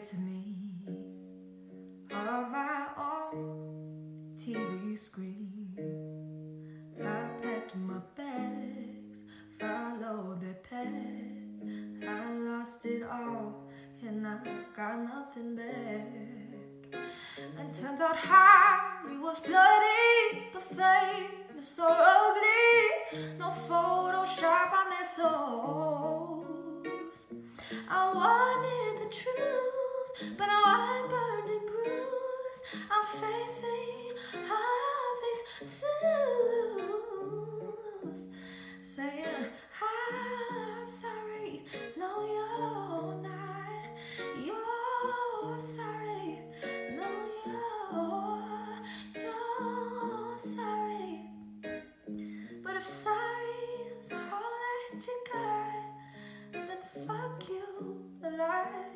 to me on my own TV screen. I packed my bags, followed the path. I lost it all and I got nothing back. And turns out Harry was bloody, the fame is so ugly. No Photoshop on their souls. I wanted the truth, but now I'm burned and bruised. I'm facing all these suits, saying I'm sorry. No, you're not. You're sorry. No, you're sorry. But if sorry is all that you got, then fuck you, life.